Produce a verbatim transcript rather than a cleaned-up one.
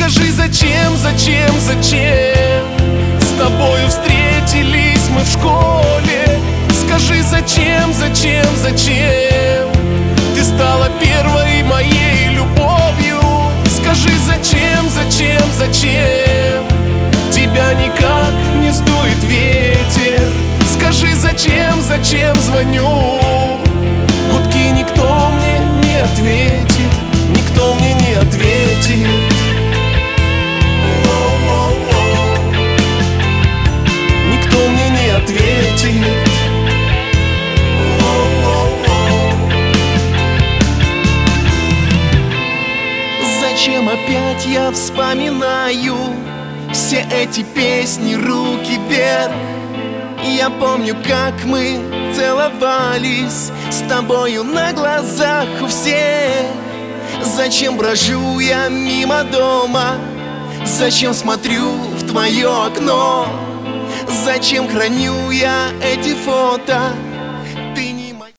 Скажи, зачем, зачем, зачем с тобою встретились мы в школе? Скажи, зачем, зачем, зачем ты стала первой моей любовью? Скажи, зачем, зачем, зачем тебя никак не сдует ветер? Скажи, зачем, зачем звоню? Гудки никто мне не ответит, никто мне не ответит. Никто мне не ответит. Зачем опять я вспоминаю все эти песни «Руки вверх»? Я помню, как мы целовались с тобою на глазах у всех. Зачем брожу я мимо дома? Зачем смотрю в твое окно? Зачем храню я эти фото